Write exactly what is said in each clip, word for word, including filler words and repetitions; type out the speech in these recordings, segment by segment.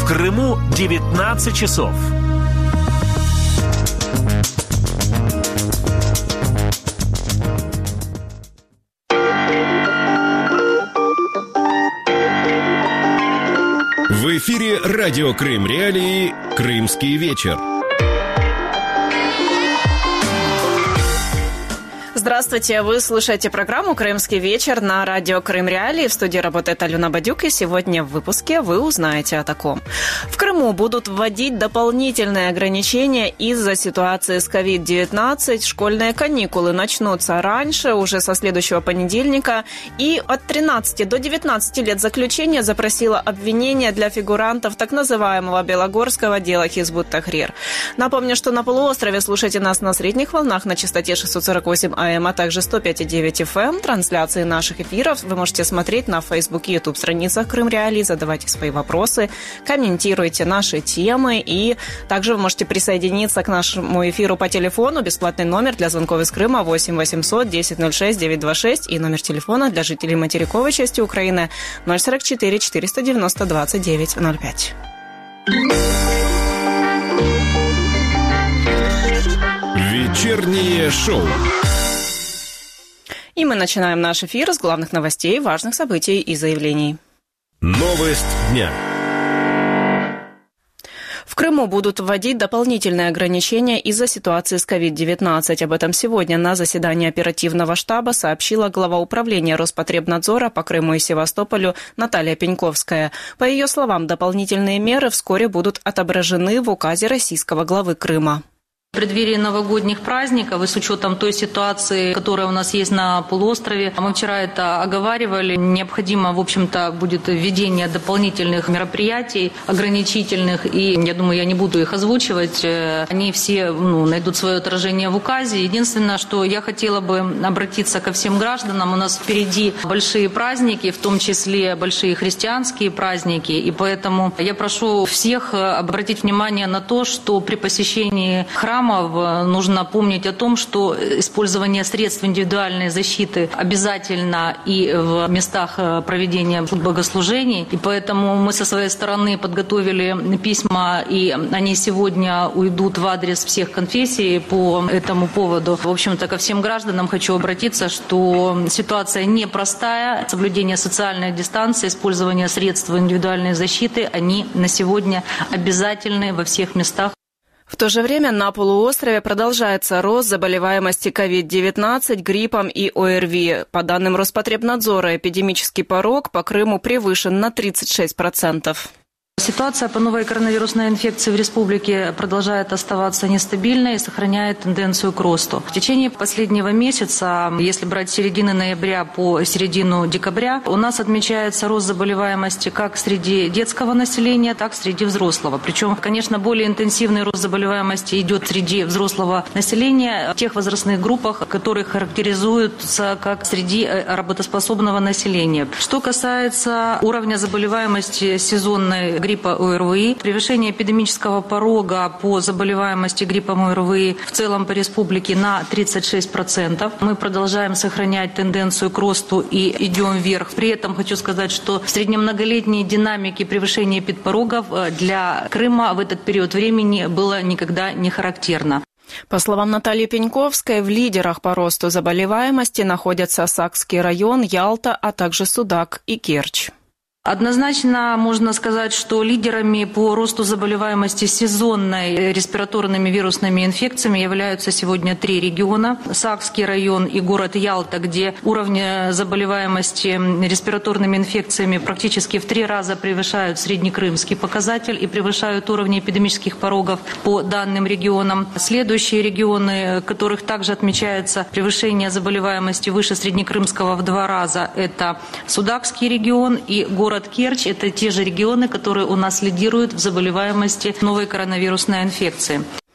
В Крыму девятнадцать часов. В эфире радио Крым Реалии «Крымский вечер». Здравствуйте, вы слушаете программу «Крымский вечер» на радио Крым Реалии. В студии работает Алена Бадюк, и сегодня в выпуске вы узнаете о таком. В Крыму будут вводить дополнительные ограничения из-за ситуации с ковид девятнадцать. Школьные каникулы начнутся раньше, уже со следующего понедельника. И от тринадцати до девятнадцати лет заключения запросило обвинение для фигурантов так называемого Белогорского дела Хизбут Тахрир. Напомню, что на полуострове слушайте нас на средних волнах на частоте шестьсот сорок восемь эй эм, а также сто пять и девять эф эм. Трансляции наших эфиров вы можете смотреть на Facebook и YouTube страницах Крым Реалии, задавайте свои вопросы, комментируйте наши темы, и также вы можете присоединиться к нашему эфиру по телефону. Бесплатный номер для звонков из Крыма восемь восемьсот десять ноль шесть девятьсот двадцать шесть и номер телефона для жителей материковой части Украины ноль сорок четыре четыреста девяносто двадцать девять ноль пять. Вечернее шоу. И мы начинаем наш эфир с главных новостей, важных событий и заявлений. Новость дня. В Крыму будут вводить дополнительные ограничения из-за ситуации с ковид девятнадцать. Об этом сегодня на заседании оперативного штаба сообщила глава управления Роспотребнадзора по Крыму и Севастополю Наталья Пеньковская. По ее словам, дополнительные меры вскоре будут отображены в указе российского главы Крыма. В преддверии новогодних праздников и с учетом той ситуации, которая у нас есть на полуострове, мы вчера это оговаривали, необходимо, в общем-то, будет введение дополнительных мероприятий, ограничительных, и, я думаю, я не буду их озвучивать, они все ну, найдут свое отражение в указе. Единственное, что я хотела бы обратиться ко всем гражданам, у нас впереди большие праздники, в том числе большие христианские праздники, и поэтому я прошу всех обратить внимание на то, что при посещении храма нужно помнить о том, что использование средств индивидуальной защиты обязательно и в местах проведения богослужений. И поэтому мы со своей стороны подготовили письма, и они сегодня уйдут в адрес всех конфессий по этому поводу. В общем-то, ко всем гражданам хочу обратиться, что ситуация непростая. Соблюдение социальной дистанции, использование средств индивидуальной защиты, они на сегодня обязательны во всех местах. В то же время на полуострове продолжается рост заболеваемости ковид девятнадцать, гриппом и о эр ви. По данным Роспотребнадзора, эпидемический порог по Крыму превышен на тридцать шесть процентов. Ситуация по новой коронавирусной инфекции в республике продолжает оставаться нестабильной и сохраняет тенденцию к росту. В течение последнего месяца, если брать с середины ноября по середину декабря, у нас отмечается рост заболеваемости как среди детского населения, так и среди взрослого. Причем, конечно, более интенсивный рост заболеваемости идет среди взрослого населения в тех возрастных группах, которые характеризуются как среди работоспособного населения. Что касается уровня заболеваемости сезонной гриппа о эр ви, превышение эпидемического порога по заболеваемости гриппом о эр ви в целом по республике на тридцать шесть процентов. Мы продолжаем сохранять тенденцию к росту и идем вверх. При этом хочу сказать, что в среднемноголетней динамике превышения эпидпорогов для Крыма в этот период времени было никогда не характерно. По словам Натальи Пеньковской, в лидерах по росту заболеваемости находятся Сакский район, Ялта, а также Судак и Керчь. Однозначно можно сказать, что лидерами по росту заболеваемости сезонной респираторными вирусными инфекциями являются сегодня три региона. Сакский район и город Ялта, где уровни заболеваемости респираторными инфекциями практически в три раза превышают среднекрымский показатель и превышают уровни эпидемических порогов по данным регионам. Следующие регионы, в которых также отмечается превышение заболеваемости выше среднекрымского в два раза, это Судакский регион и город Керчь – это те же регионы, которые у нас лидируют в заболеваемости новой коронавирусной инфекции.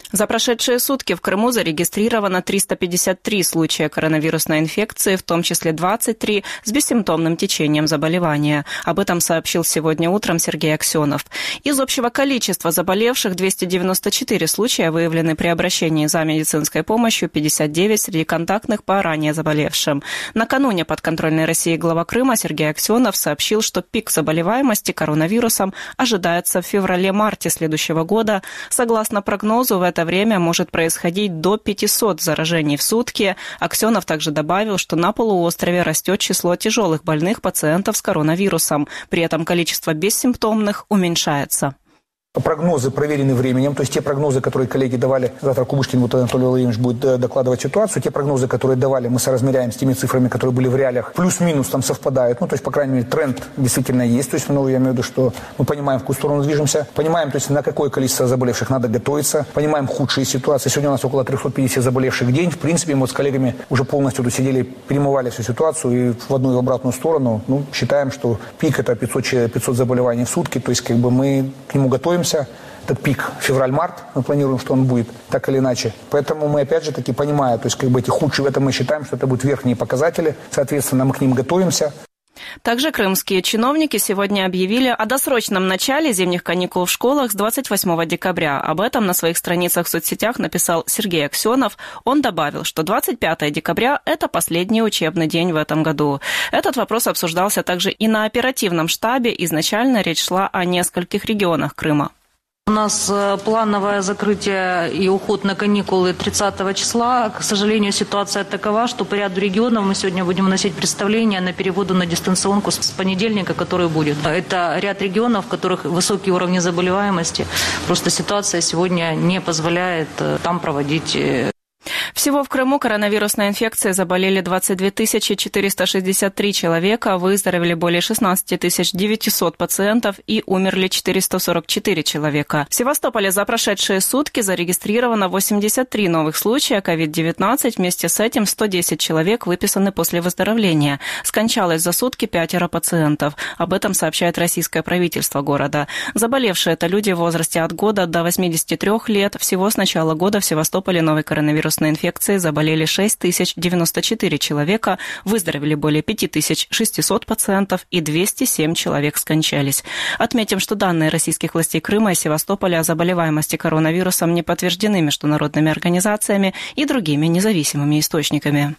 За прошедшие сутки в Крыму зарегистрировано триста пятьдесят три случая коронавирусной инфекции, в том числе двадцать три с бессимптомным течением заболевания. Об этом сообщил сегодня утром Сергей Аксенов. Из общего количества заболевших двести девяносто четыре случая выявлены при обращении за медицинской помощью, пятьдесят девять среди контактных по ранее заболевшим. Накануне подконтрольной России глава Крыма Сергей Аксенов сообщил, что пик заболеваемости коронавирусом ожидается в феврале-марте следующего года. Согласно прогнозу, в это время может происходить до пятисот заражений в сутки. Аксенов также добавил, что на полуострове растет число тяжелых больных пациентов с коронавирусом. При этом количество бессимптомных уменьшается. Прогнозы проверены временем, то есть те прогнозы, которые коллеги давали, завтра Кубышкин вот Анатолий Владимирович будет докладывать ситуацию, те прогнозы, которые давали, мы соразмеряем с теми цифрами, которые были в реалиях, плюс-минус там совпадают, ну то есть, по крайней мере, тренд действительно есть, то есть, ну, я имею в виду, что мы понимаем, в какую сторону движемся, понимаем, то есть, на какое количество заболевших надо готовиться, понимаем худшие ситуации, сегодня у нас около триста пятьдесят заболевших в день, в принципе, мы вот с коллегами уже полностью сидели, перемывали всю ситуацию и в одну и в обратную сторону, ну, считаем, что пик это пятьсот, пятьсот заболеваний в сутки, то есть, как бы мы к нему готовимся. Этот пик февраль-март, мы планируем, что он будет, так или иначе. Поэтому мы, опять же таки, понимая, то есть, как бы эти худшие, в этом мы считаем, что это будут верхние показатели, соответственно, мы к ним готовимся. Также крымские чиновники сегодня объявили о досрочном начале зимних каникул в школах с двадцать восьмого декабря. Об этом на своих страницах в соцсетях написал Сергей Аксенов. Он добавил, что двадцать пятого декабря – это последний учебный день в этом году. Этот вопрос обсуждался также и на оперативном штабе. Изначально речь шла о нескольких регионах Крыма. У нас плановое закрытие и уход на каникулы тридцатого числа. К сожалению, ситуация такова, что по ряду регионов мы сегодня будем вносить представление на переводы на дистанционку с понедельника, который будет. Это ряд регионов, в которых высокие уровни заболеваемости. Просто ситуация сегодня не позволяет там проводить. Всего в Крыму коронавирусной инфекцией заболели двадцать две тысячи четыреста шестьдесят три человека, выздоровели более шестнадцать тысяч девятьсот пациентов и умерли четыреста сорок четыре человека. В Севастополе за прошедшие сутки зарегистрировано восемьдесят три новых случая ковид девятнадцать. Вместе с этим сто десять человек выписаны после выздоровления. Скончалось за сутки пятеро пациентов. Об этом сообщает российское правительство города. Заболевшие это люди в возрасте от года до восьмидесяти трёх лет. Всего с начала года в Севастополе новой коронавирусной инфекцией заболели шесть тысяч девяносто четыре человека, выздоровели более пять тысяч шестьсот пациентов и двести семь человек скончались. Отметим, что данные российских властей Крыма и Севастополя о заболеваемости коронавирусом не подтверждены международными организациями и другими независимыми источниками.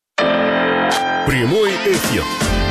Прямой эфир.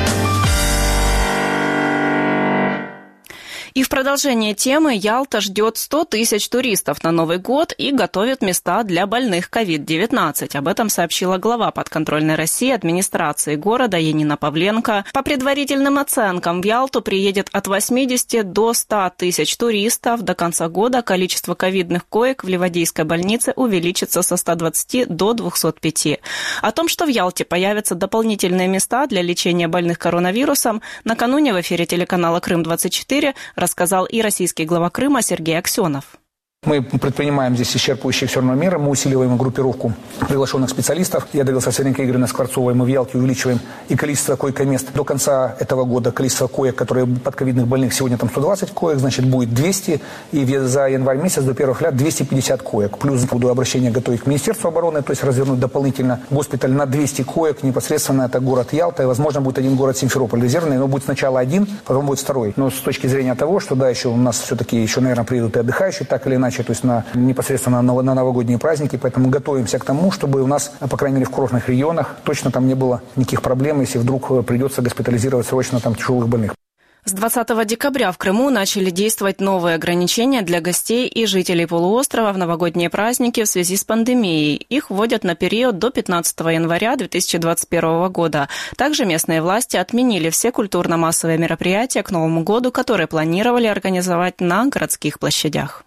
И в продолжение темы Ялта ждет сто тысяч туристов на Новый год и готовит места для больных ковид девятнадцать. Об этом сообщила глава подконтрольной России администрации города Янина Павленко. По предварительным оценкам в Ялту приедет от восьмидесяти до ста тысяч туристов. До конца года количество ковидных коек в Ливадийской больнице увеличится со ста двадцати до двухсот пяти. О том, что в Ялте появятся дополнительные места для лечения больных коронавирусом, накануне в эфире телеканала Крым двадцать четыре рассказал и российский глава Крыма Сергей Аксенов. Мы предпринимаем здесь исчерпывающие все равно меры, мы усиливаем группировку приглашенных специалистов. Я договорился с Вероникой Игоревной Скворцовой, мы в Ялте увеличиваем и количество койко-мест. До конца этого года количество коек, которые под ковидных больных, сегодня там сто двадцать коек, значит будет двести, и за январь месяц до первого февраля двести пятьдесят коек. Плюс буду обращение готовить к Министерству обороны, то есть развернуть дополнительно госпиталь на двести коек, непосредственно это город Ялта, и возможно будет один город Симферополь резервный, но будет сначала один, потом будет второй. Но с точки зрения того, что да, еще у нас все-таки еще, наверное, приедут и отдыхающие, так или иначе, то есть на, непосредственно на, на новогодние праздники, поэтому готовимся к тому, чтобы у нас, по крайней мере, в курортных регионах точно там не было никаких проблем, если вдруг придется госпитализировать срочно там тяжелых больных. С двадцатого декабря в Крыму начали действовать новые ограничения для гостей и жителей полуострова в новогодние праздники в связи с пандемией. Их вводят на период до пятнадцатого января две тысячи двадцать первого года. Также местные власти отменили все культурно-массовые мероприятия к Новому году, которые планировали организовать на городских площадях.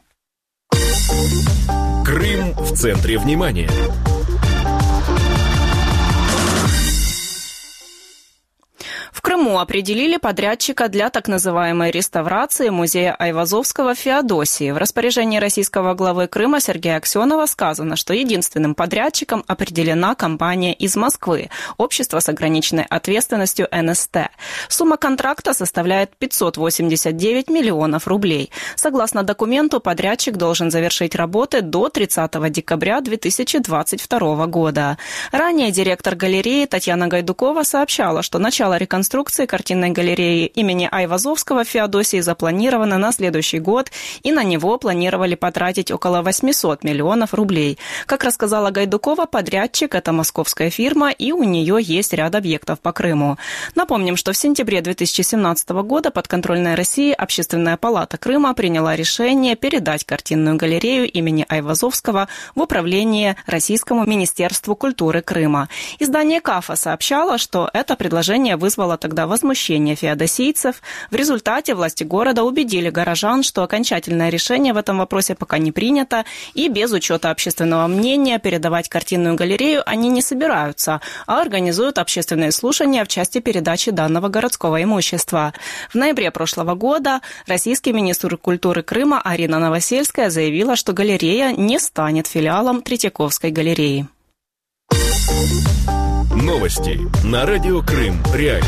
Крым в центре внимания. В Крыму определили подрядчика для так называемой реставрации музея Айвазовского в Феодосии. В распоряжении российского главы Крыма Сергея Аксенова сказано, что единственным подрядчиком определена компания из Москвы, общество с ограниченной ответственностью эн эс тэ. Сумма контракта составляет пятьсот восемьдесят девять миллионов рублей. Согласно документу, подрядчик должен завершить работы до тридцатого декабря две тысячи двадцать второго года. Ранее директор галереи Татьяна Гайдукова сообщала, что начало реконструкции картинной галереи имени Айвазовского в Феодосии запланировано на следующий год, и на него планировали потратить около восемьсот миллионов рублей. Как рассказала Гайдукова, подрядчик – это московская фирма, и у нее есть ряд объектов по Крыму. Напомним, что в сентябре две тысячи семнадцатого года подконтрольная России Общественная палата Крыма приняла решение передать картинную галерею имени Айвазовского в управление Российскому министерству культуры Крыма. Издание КАФа сообщало, что это предложение вызвало тогда возмущение феодосийцев. В результате власти города убедили горожан, что окончательное решение в этом вопросе пока не принято, и без учета общественного мнения передавать картинную галерею они не собираются, а организуют общественные слушания в части передачи данного городского имущества. В ноябре прошлого года российский министр культуры Крыма Арина Новосельская заявила, что галерея не станет филиалом Третьяковской галереи. Новости на радио Крым Реалии.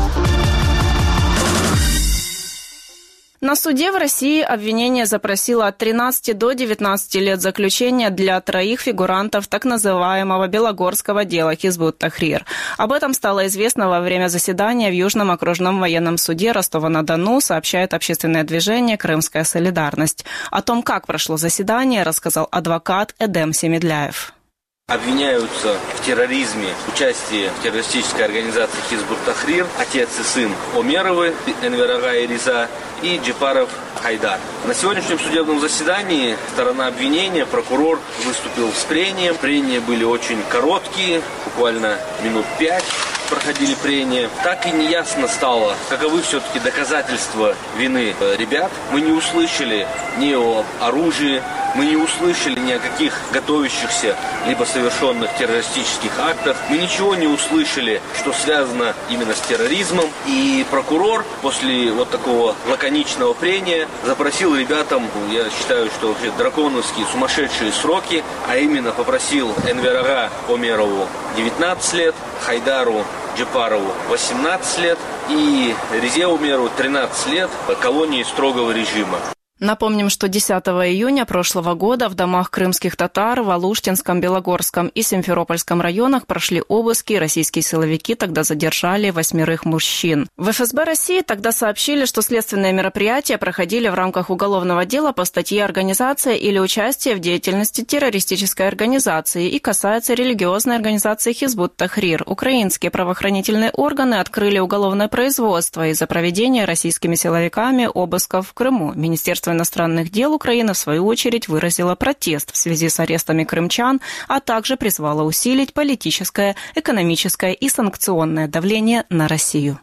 На суде в России обвинение запросило от тринадцати до девятнадцати лет заключения для троих фигурантов так называемого Белогорского дела Хизбут-Тахрир. Об этом стало известно во время заседания в Южном окружном военном суде Ростова-на-Дону, сообщает общественное движение «Крымская солидарность». О том, как прошло заседание, рассказал адвокат Эдем Семедляев. Обвиняются в терроризме, участии в террористической организации Хизбут-Тахрир отец и сын Омеровы, Энвер Ага и Риза, и Джипаров Хайдар. На сегодняшнем судебном заседании сторона обвинения, прокурор, выступил с прением. Прения были очень короткие, буквально минут пять проходили прения. Так и неясно стало, каковы все-таки доказательства вины ребят. Мы не услышали ни о оружии, мы не услышали ни о каких готовящихся либо совершенных террористических актах. Мы ничего не услышали, что связано именно с терроризмом. И прокурор после вот такого лаконичного прения запросил ребятам, я считаю, что вообще драконовские, сумасшедшие сроки, а именно попросил Энвер Ага Омерову девятнадцать лет, Хайдару Джипарову восемнадцать лет и Ризе Омерову тринадцать лет колонии строгого режима. Напомним, что десятого июня прошлого года в домах крымских татар в Алуштинском, Белогорском и Симферопольском районах прошли обыски. Российские силовики тогда задержали восьмерых мужчин. В эф эс бэ России тогда сообщили, что следственные мероприятия проходили в рамках уголовного дела по статье «Организация или участие в деятельности террористической организации» и касается религиозной организации Хизбут-Тахрир. Украинские правоохранительные органы открыли уголовное производство из-за проведения российскими силовиками обысков в Крыму. Министерство иностранных дел Украины, в свою очередь, выразила протест в связи с арестами крымчан, а также призвала усилить политическое, экономическое и санкционное давление на Россию.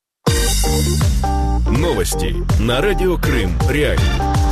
Новости на радио Крым Реалии.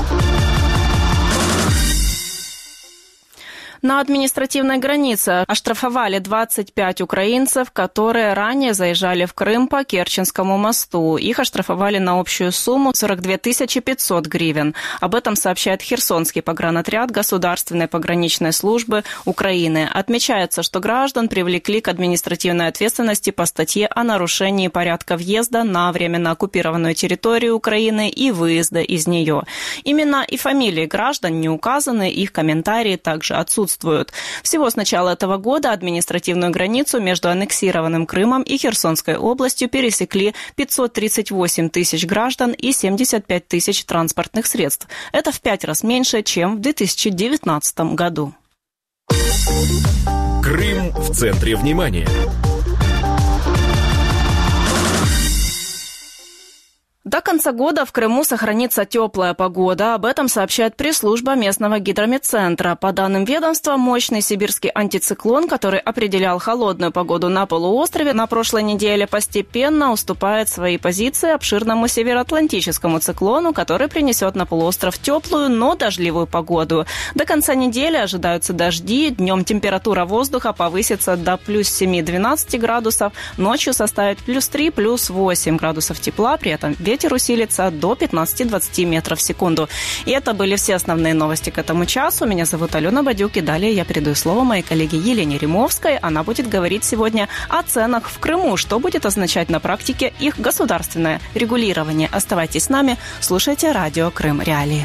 На административной границе оштрафовали двадцать пять украинцев, которые ранее заезжали в Крым по Керченскому мосту. Их оштрафовали на общую сумму сорок две тысячи пятьсот гривен. Об этом сообщает Херсонский погранотряд Государственной пограничной службы Украины. Отмечается, что граждан привлекли к административной ответственности по статье о нарушении порядка въезда на временно оккупированную территорию Украины и выезда из нее. Имена и фамилии граждан не указаны, их комментарии также отсутствуют. Всего с начала этого года административную границу между аннексированным Крымом и Херсонской областью пересекли пятьсот тридцать восемь тысяч граждан и семьдесят пять тысяч транспортных средств. Это в пять раз меньше, чем в две тысячи девятнадцатом году. Крым в центре внимания. До конца года в Крыму сохранится теплая погода. Об этом сообщает пресс-служба местного гидрометцентра. По данным ведомства, мощный сибирский антициклон, который определял холодную погоду на полуострове, на прошлой неделе постепенно уступает свои позиции обширному североатлантическому циклону, который принесет на полуостров теплую, но дождливую погоду. До конца недели ожидаются дожди. Днем температура воздуха повысится до плюс семь-двенадцать градусов, ночью составит плюс три, плюс восемь градусов тепла, при этом ветер усилится до пятнадцать-двадцать метров в секунду. И это были все основные новости к этому часу. Меня зовут Алена Бадюк, и далее я передаю слово моей коллеге Елене Римовской. Она будет говорить сегодня о ценах в Крыму, что будет означать на практике их государственное регулирование. Оставайтесь с нами, слушайте радио Крым Реалии.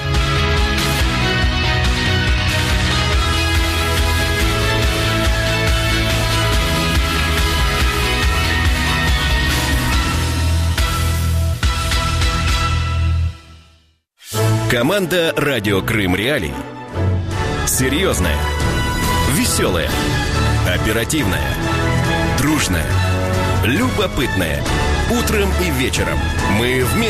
Команда «Радио Крым Реалии». Серьезная, веселая, оперативная, дружная, любопытная. Утром и вечером мы вместе.